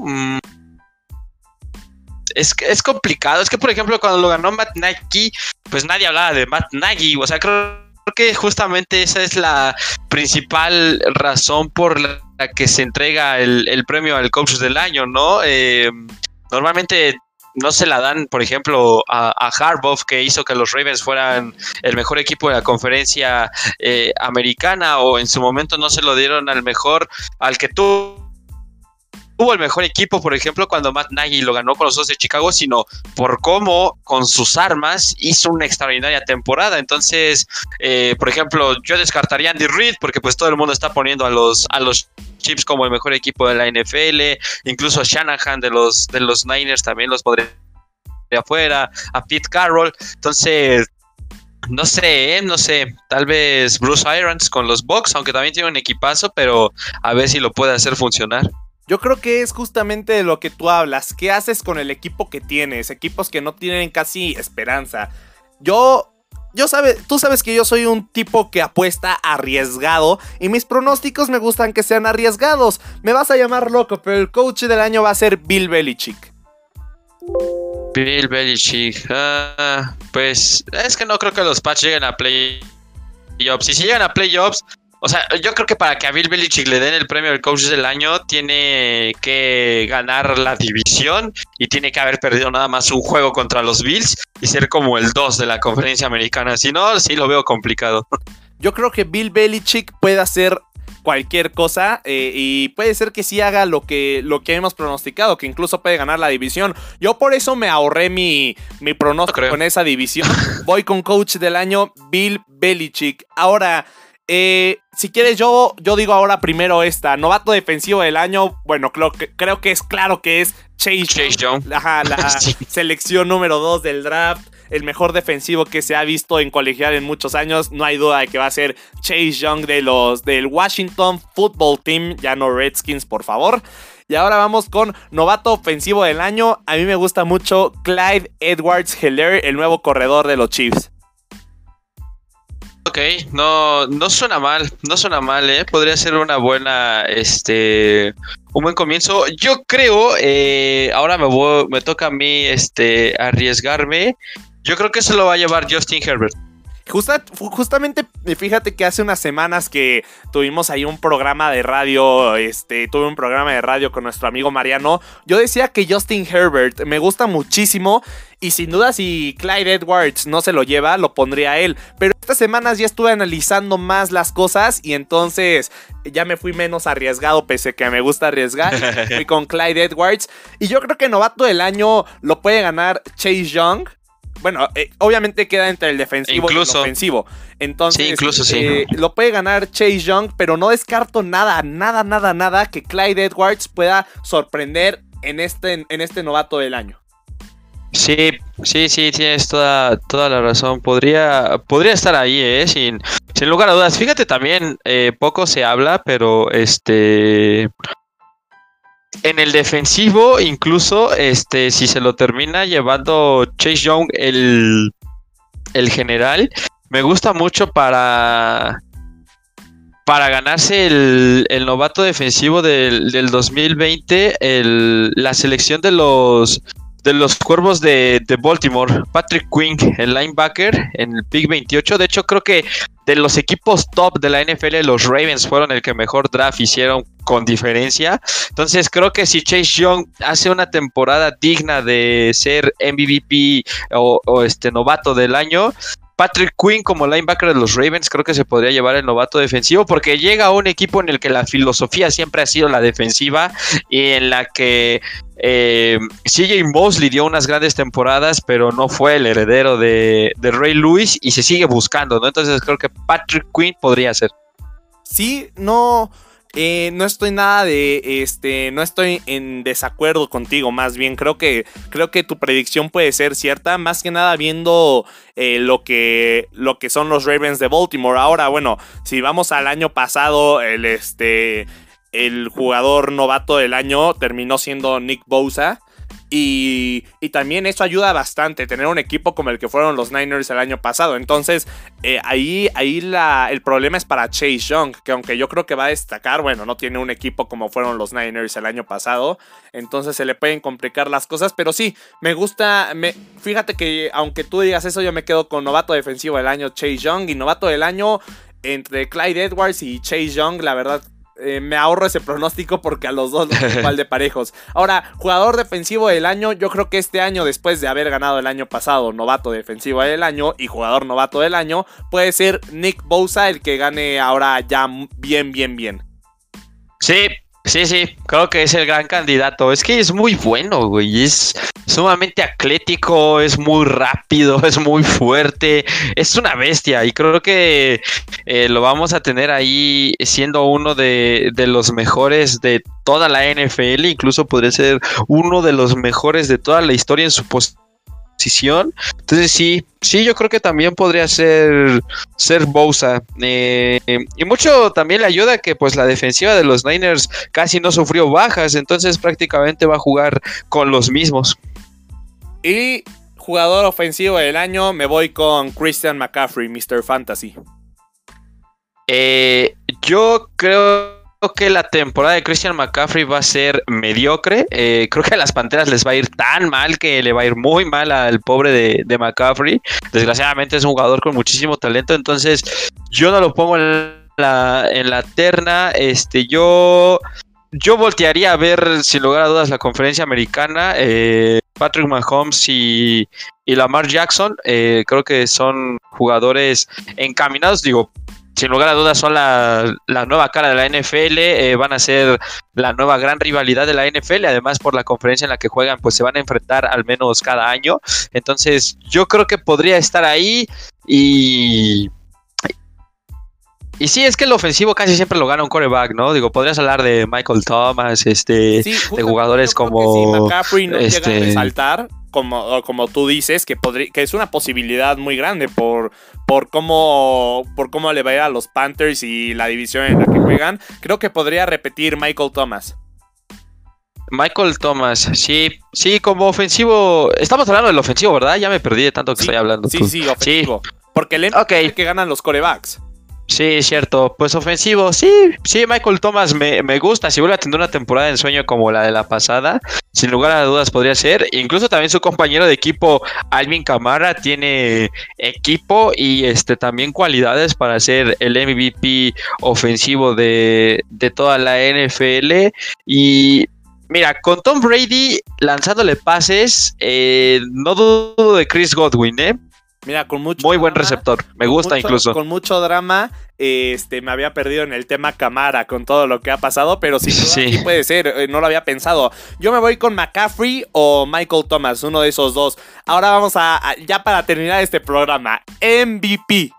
Es complicado. Es que, por ejemplo, cuando lo ganó Matt Nagy, pues nadie hablaba de Matt Nagy. O sea, creo que justamente esa es la principal razón por la que se entrega el premio al coach del año, ¿no? Normalmente no se la dan, por ejemplo, a Harbaugh, que hizo que los Ravens fueran el mejor equipo de la conferencia americana, o en su momento no se lo dieron al que tuvo el mejor equipo, por ejemplo, cuando Matt Nagy lo ganó con los Osos de Chicago, sino por cómo con sus armas hizo una extraordinaria temporada. Entonces, por ejemplo, yo descartaría a Andy Reid, porque pues todo el mundo está poniendo a los Chiefs como el mejor equipo de la NFL, incluso Shanahan de los Niners también los podría de afuera, a Pete Carroll. Entonces, no sé, tal vez Bruce Arians con los Bucks, aunque también tiene un equipazo, pero a ver si lo puede hacer funcionar. Yo creo que es justamente de lo que tú hablas. ¿Qué haces con el equipo que tienes? Equipos que no tienen casi esperanza. Tú sabes que yo soy un tipo que apuesta arriesgado y mis pronósticos me gustan que sean arriesgados. Me vas a llamar loco, pero el coach del año va a ser Bill Belichick. Bill Belichick. Pues es que no creo que los Pats lleguen a playoffs. Y si llegan a playoffs, o sea, yo creo que para que a Bill Belichick le den el premio del coach del año, tiene que ganar la división y tiene que haber perdido nada más un juego contra los Bills y ser como el 2 de la conferencia americana. Si no, sí lo veo complicado. Yo creo que Bill Belichick puede hacer cualquier cosa y puede ser que sí haga lo que hemos pronosticado, que incluso puede ganar la división. Yo por eso me ahorré mi pronóstico con esa división. Voy con coach del año Bill Belichick. Ahora, Si quieres, yo digo ahora primero novato defensivo del año. Bueno, creo que es claro que es Chase Young. Ajá, la sí. Selección número 2 del draft. El mejor defensivo que se ha visto en colegial en muchos años. No hay duda de que va a ser Chase Young del Washington Football Team. Ya no Redskins, por favor. Y ahora vamos con novato ofensivo del año. A mí me gusta mucho Clyde Edwards-Helaire, el nuevo corredor de los Chiefs. Ok, no suena mal, podría ser una buena, un buen comienzo. Yo creo, ahora me toca a mí, arriesgarme. Yo creo que se lo va a llevar Justin Herbert. Justamente, fíjate que hace unas semanas que tuvimos ahí un programa de radio, tuve un programa de radio con nuestro amigo Mariano. Yo decía que Justin Herbert me gusta muchísimo y sin duda si Clyde Edwards no se lo lleva, lo pondría a él. Pero estas semanas ya estuve analizando más las cosas y entonces ya me fui menos arriesgado, pese a que me gusta arriesgar. Fui con Clyde Edwards y yo creo que novato del año lo puede ganar Chase Young. Bueno, obviamente queda entre el defensivo y el ofensivo. Entonces, sí, incluso sí. Lo puede ganar Chase Young, pero no descarto nada que Clyde Edwards pueda sorprender en este novato del año. Sí, tienes toda la razón. Podría estar ahí, sin lugar a dudas. Fíjate también, poco se habla, pero en el defensivo, incluso, si se lo termina llevando Chase Young, el general, me gusta mucho para ganarse el novato defensivo del 2020, la selección de los Cuervos de Baltimore, Patrick Quinn, el linebacker, en el pick 28. De hecho, creo que de los equipos top de la NFL, los Ravens fueron el que mejor draft hicieron con diferencia. Entonces, creo que si Chase Young hace una temporada digna de ser MVP o novato del año, Patrick Quinn como linebacker de los Ravens creo que se podría llevar el novato defensivo porque llega a un equipo en el que la filosofía siempre ha sido la defensiva y en la que CJ Mosley dio unas grandes temporadas, pero no fue el heredero de Ray Lewis y se sigue buscando, ¿no? Entonces creo que Patrick Quinn podría ser. Sí, no estoy no estoy en desacuerdo contigo, más bien creo que tu predicción puede ser cierta, más que nada viendo lo que son los Ravens de Baltimore. Ahora, bueno, si vamos al año pasado, el jugador novato del año terminó siendo Nick Bosa. Y también eso ayuda bastante, tener un equipo como el que fueron los Niners el año pasado. Entonces, ahí el problema es para Chase Young, que aunque yo creo que va a destacar, bueno, no tiene un equipo como fueron los Niners el año pasado. Entonces se le pueden complicar las cosas, pero sí, me gusta. Fíjate que aunque tú digas eso, yo me quedo con novato defensivo del año Chase Young. Y novato del año entre Clyde Edwards y Chase Young, la verdad. Me ahorro ese pronóstico porque a los dos los veo igual de parejos. Ahora, jugador defensivo del año, yo creo que este año, después de haber ganado el año pasado novato defensivo del año y jugador novato del año, puede ser Nick Bosa el que gane ahora ya bien. Sí, creo que es el gran candidato. Es que es muy bueno, güey. Es sumamente atlético, es muy rápido, es muy fuerte. Es una bestia y creo que lo vamos a tener ahí siendo uno de los mejores de toda la NFL. Incluso podría ser uno de los mejores de toda la historia en su posición. Entonces sí, yo creo que también podría ser Bosa. Y mucho también le ayuda que pues la defensiva de los Niners casi no sufrió bajas, entonces prácticamente va a jugar con los mismos. Y jugador ofensivo del año, me voy con Christian McCaffrey, Mr. Fantasy. Yo creo que la temporada de Christian McCaffrey va a ser mediocre. Creo que a las Panteras les va a ir tan mal que le va a ir muy mal al pobre de McCaffrey. Desgraciadamente es un jugador con muchísimo talento, entonces yo no lo pongo en la terna. Yo voltearía a ver sin lugar a dudas la conferencia americana. Patrick Mahomes y Lamar Jackson, creo que son jugadores encaminados, sin lugar a dudas son la nueva cara de la NFL, van a ser la nueva gran rivalidad de la NFL, además por la conferencia en la que juegan, pues se van a enfrentar al menos cada año, entonces yo creo que podría estar ahí y Y sí, es que el ofensivo casi siempre lo gana un quarterback, ¿no? Digo, podrías hablar de Michael Thomas, Sí, de jugadores como... si McCaffrey no llega a resaltar, como tú dices, que es una posibilidad muy grande por cómo le va a ir a los Panthers y la división en la que juegan, creo que podría repetir Michael Thomas. Michael Thomas, sí, como ofensivo... Estamos hablando del ofensivo, ¿verdad? Ya me perdí de tanto que estoy hablando. Sí, ofensivo. Sí. Porque el MVP es el que ganan los quarterbacks. Sí, cierto. Pues ofensivo, sí, Michael Thomas me gusta. Si vuelve a tener una temporada de ensueño como la de la pasada, sin lugar a dudas podría ser. Incluso también su compañero de equipo, Alvin Kamara, tiene equipo y también cualidades para ser el MVP ofensivo de toda la NFL. Y mira, con Tom Brady lanzándole pases, no dudo de Chris Godwin, ¿eh? Mira, con mucho muy buen receptor, me gusta incluso. Con mucho drama, me había perdido en el tema Kamara con todo lo que ha pasado, pero sin duda sí puede ser, no lo había pensado. Yo me voy con McCaffrey o Michael Thomas, uno de esos dos. Ahora vamos ya para terminar este programa, MVP.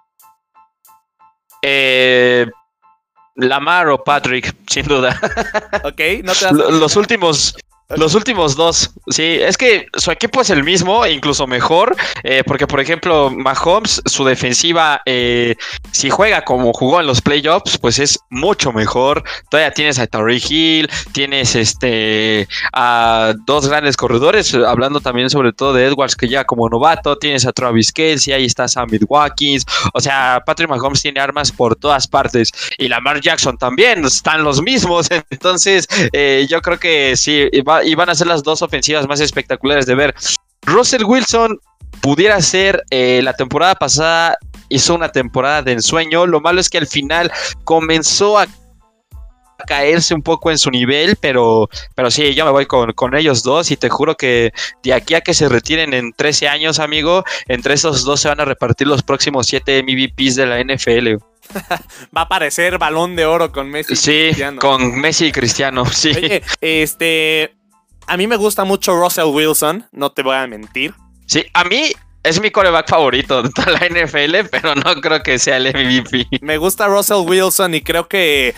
Lamar o Patrick, sin duda. Ok, no te das Los últimos dos, sí, es que su equipo es el mismo, incluso mejor, porque por ejemplo Mahomes, su defensiva, si juega como jugó en los playoffs, pues es mucho mejor. Todavía tienes a Tyreek Hill, tienes a dos grandes corredores, hablando también sobre todo de Edwards, que ya como novato, tienes a Travis Kelce, ahí está Sammy Watkins, o sea, Patrick Mahomes tiene armas por todas partes, y Lamar Jackson también, están los mismos, entonces yo creo que sí, y van a ser las dos ofensivas más espectaculares de ver. Russell Wilson pudiera ser, la temporada pasada hizo una temporada de ensueño, lo malo es que al final comenzó a caerse un poco en su nivel, pero sí, yo me voy con ellos dos y te juro que de aquí a que se retiren en 13 años, amigo, entre esos dos se van a repartir los próximos 7 MVPs de la NFL. Va a aparecer Balón de Oro con Messi y Cristiano. Sí, con Messi y Cristiano, sí. Oye, a mí me gusta mucho Russell Wilson, no te voy a mentir. Sí, a mí es mi quarterback favorito de toda la NFL, pero no creo que sea el MVP. Me gusta Russell Wilson y creo que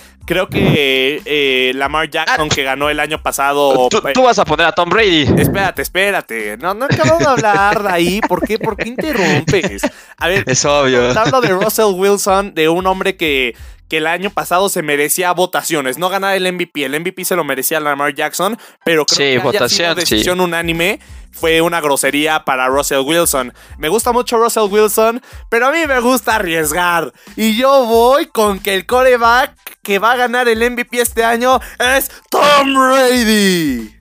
Lamar Jackson, que ganó el año pasado... Tú vas a poner a Tom Brady. Espérate. No acabamos de hablar de ahí. ¿Por qué interrumpes? A ver, es obvio. Hablando de Russell Wilson, de un hombre que el año pasado se merecía votaciones, no ganar el MVP. El MVP se lo merecía Lamar Jackson, pero creo que haya sido decisión unánime. Fue una grosería para Russell Wilson. Me gusta mucho Russell Wilson, pero a mí me gusta arriesgar. Y yo voy con que el quarterback que va a ganar el MVP este año es Tom Brady.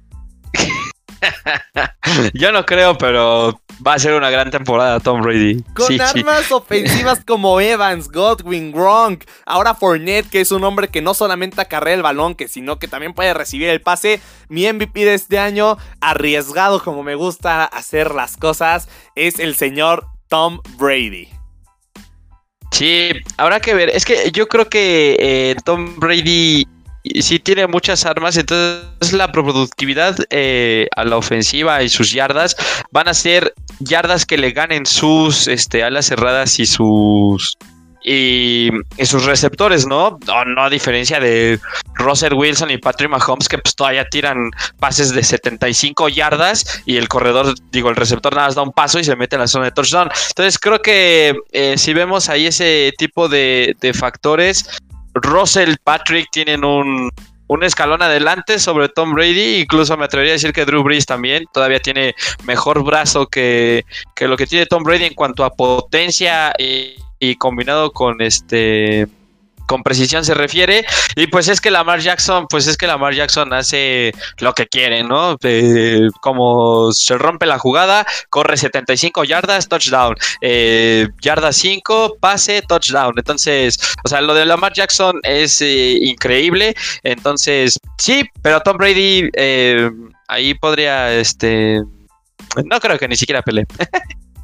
Yo no creo, pero va a ser una gran temporada Tom Brady. Con armas ofensivas como Evans, Godwin, Gronk, ahora Fournette, que es un hombre que no solamente acarrea el balón, sino que también puede recibir el pase. Mi MVP de este año, arriesgado como me gusta hacer las cosas, es el señor Tom Brady. Sí, habrá que ver. Es que yo creo que Tom Brady sí tiene muchas armas, entonces la productividad a la ofensiva y sus yardas van a ser yardas que le ganen sus alas cerradas y sus receptores, ¿no? No a diferencia de Russell Wilson y Patrick Mahomes, que pues todavía tiran pases de 75 yardas y el receptor nada más da un paso y se mete en la zona de touchdown. Entonces creo que si vemos ahí ese tipo de factores, Russell, Patrick tienen un escalón adelante sobre Tom Brady. Incluso me atrevería a decir que Drew Brees también todavía tiene mejor brazo que lo que tiene Tom Brady en cuanto a potencia y combinado con con precisión se refiere. Y pues es que Lamar Jackson hace lo que quiere, ¿no? Como se rompe la jugada, corre 75 yardas, touchdown, yarda 5, pase, touchdown. Entonces, o sea, lo de Lamar Jackson es increíble. Entonces, sí, pero Tom Brady ahí podría, no creo que ni siquiera pelee.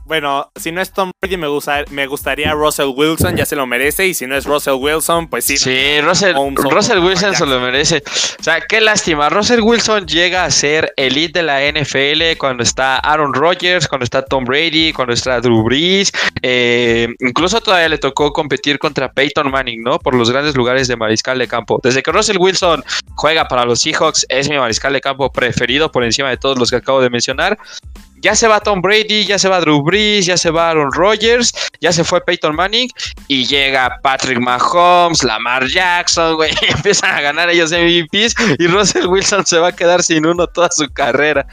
Bueno, si no es Tom Brady, me gustaría Russell Wilson, ya se lo merece. Y si no es Russell Wilson, pues sí. Sí, Russell Wilson se lo merece. O sea, qué lástima. Russell Wilson llega a ser elite de la NFL cuando está Aaron Rodgers, cuando está Tom Brady, cuando está Drew Brees. Incluso todavía le tocó competir contra Peyton Manning, ¿no? Por los grandes lugares de mariscal de campo. Desde que Russell Wilson juega para los Seahawks, es mi mariscal de campo preferido por encima de todos los que acabo de mencionar. Ya se va Tom Brady, ya se va Drew Brees, ya se va Aaron Rodgers, ya se fue Peyton Manning y llega Patrick Mahomes, Lamar Jackson, güey, empiezan a ganar ellos MVPs y Russell Wilson se va a quedar sin uno toda su carrera.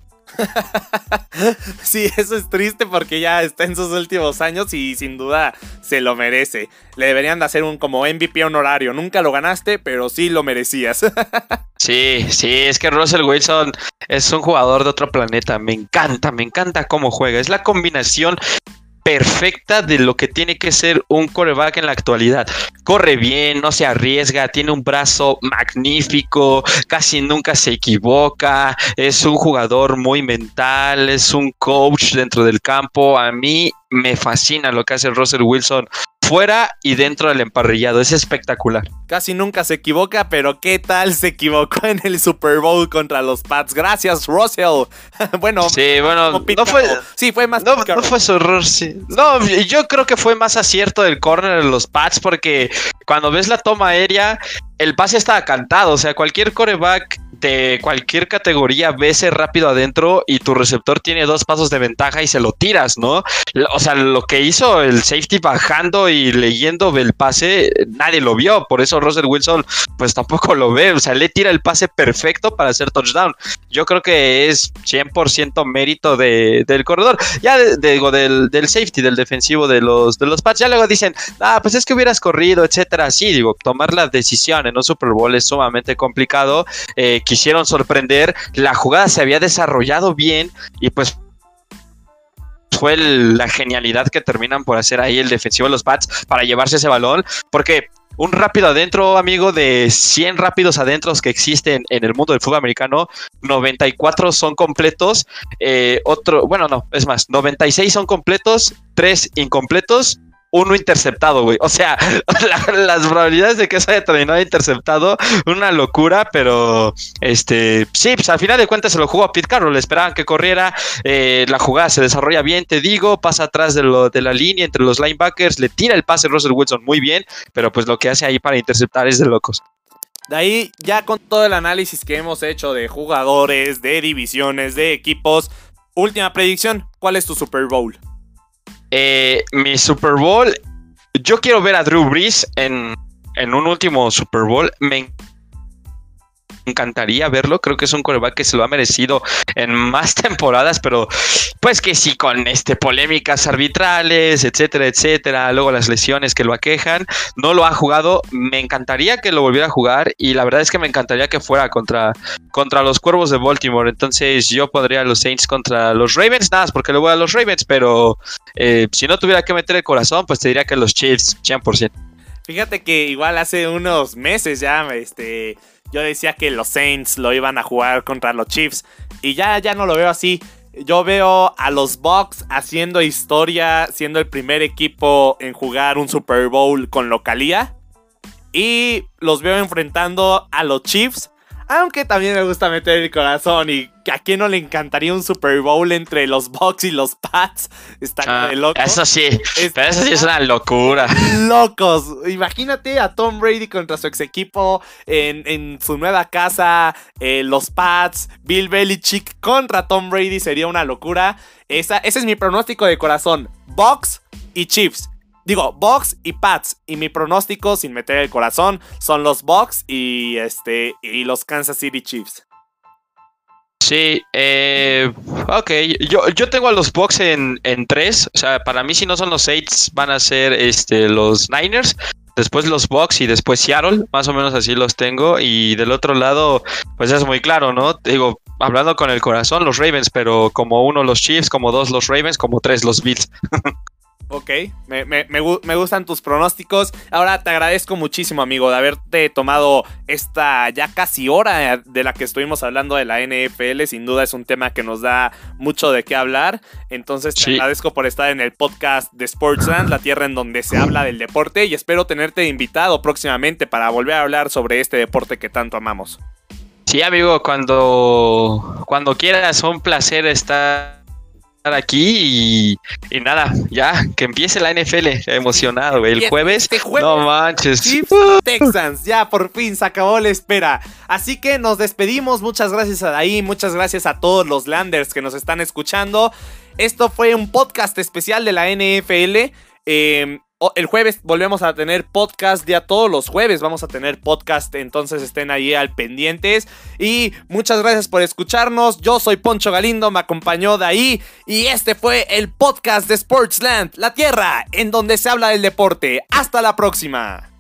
Sí, eso es triste porque ya está en sus últimos años y sin duda se lo merece. Le deberían de hacer un como MVP honorario. Nunca lo ganaste, pero sí lo merecías. Sí, es que Russell Wilson es un jugador de otro planeta. Me encanta cómo juega. Es la combinación perfecta de lo que tiene que ser un quarterback en la actualidad. Corre bien, no se arriesga, tiene un brazo magnífico, casi nunca se equivoca, es un jugador muy mental, es un coach dentro del campo. A mí me fascina lo que hace Russell Wilson fuera y dentro del emparrillado, es espectacular. Casi nunca se equivoca, pero ¿qué tal se equivocó en el Super Bowl contra los Pats? Gracias, Russell. Bueno, no fue. Sí, fue más. No fue su error, sí. No, yo creo que fue más acierto del corner de los Pats, porque cuando ves la toma aérea, el pase estaba cantado. O sea, cualquier quarterback de cualquier categoría ve ese rápido adentro y tu receptor tiene 2 pasos de ventaja y se lo tiras, ¿no? O sea, lo que hizo el safety bajando y leyendo el pase, nadie lo vio. Por eso Russell Wilson pues tampoco lo ve. O sea, le tira el pase perfecto para hacer touchdown. Yo creo que es 100% mérito del corredor. Ya del safety, del defensivo de los Pats. Ya luego dicen, pues es que hubieras corrido, etcétera. Sí, digo, tomar la decisión en un Super Bowl es sumamente complicado. Quisieron sorprender, la jugada se había desarrollado bien y pues fue la genialidad que terminan por hacer ahí el defensivo de los Pats para llevarse ese balón, porque un rápido adentro, amigo, de 100 rápidos adentros que existen en el mundo del fútbol americano, 94 son completos, 96 son completos, 3 incompletos, 1 interceptado, güey. O sea, las probabilidades de que eso haya terminado interceptado, una locura, pero sí, pues al final de cuentas se lo jugó a Pete Carroll, le esperaban que corriera, la jugada se desarrolla bien, te digo, pasa atrás de la línea entre los linebackers, le tira el pase Russell Wilson muy bien, pero pues lo que hace ahí para interceptar es de locos. De ahí, ya con todo el análisis que hemos hecho de jugadores, de divisiones, de equipos, última predicción, ¿cuál es tu Super Bowl? Mi Super Bowl, yo quiero ver a Drew Brees en un último Super Bowl. Me encantaría verlo, creo que es un quarterback que se lo ha merecido en más temporadas, pero pues que sí, con polémicas arbitrales, etcétera, luego las lesiones que lo aquejan, no lo ha jugado. Me encantaría que lo volviera a jugar y la verdad es que me encantaría que fuera contra los Cuervos de Baltimore. Entonces yo pondría a los Saints contra los Ravens, nada más porque le voy a los Ravens, pero si no tuviera que meter el corazón, pues te diría que los Chiefs 100%. Fíjate que igual hace unos meses ya yo decía que los Saints lo iban a jugar contra los Chiefs y ya no lo veo así. Yo veo a los Bucs haciendo historia, siendo el primer equipo en jugar un Super Bowl con localía, y los veo enfrentando a los Chiefs, aunque también me gusta meter el corazón. Y ¿a quién no le encantaría un Super Bowl entre los Bucs y los Pats? Está de loco. Eso sí, pero eso sí es una locura. Locos. Imagínate a Tom Brady contra su ex equipo en su nueva casa, los Pats, Bill Belichick contra Tom Brady, sería una locura. Ese es mi pronóstico de corazón. Bucs y Chiefs. Digo, Bucs y Pats. Y mi pronóstico, sin meter el corazón, son los Bucs y los Kansas City Chiefs. Sí, ok. Yo tengo a los Bucs en 3. O sea, para mí, si no son los Saints, van a ser los Niners. Después los Bucs y después Seattle. Más o menos así los tengo. Y del otro lado, pues es muy claro, ¿no? Digo, hablando con el corazón, los Ravens. Pero como 1 los Chiefs, como 2 los Ravens, como 3 los Bills. Ok, me gustan tus pronósticos. Ahora te agradezco muchísimo, amigo, de haberte tomado esta ya casi hora de la que estuvimos hablando de la NFL. Sin duda es un tema que nos da mucho de qué hablar. Entonces te agradezco por estar en el podcast de Sportsland, la tierra en donde se habla del deporte. Y espero tenerte invitado próximamente para volver a hablar sobre este deporte que tanto amamos. Sí, amigo, cuando quieras, un placer estar aquí y nada, ya, que empiece la NFL, emocionado, güey. El jueves, este jueves, no manches. Chiefs Texans, ya por fin se acabó la espera. Así que nos despedimos, muchas gracias a Daí, muchas gracias a todos los Landers que nos están escuchando. Esto fue un podcast especial de la NFL. El jueves volvemos a tener podcast, ya todos los jueves vamos a tener podcast, entonces estén ahí al pendientes. Y muchas gracias por escucharnos. Yo soy Poncho Galindo, me acompañó Daí y este fue el podcast de Sportsland, la tierra en donde se habla del deporte. Hasta la próxima.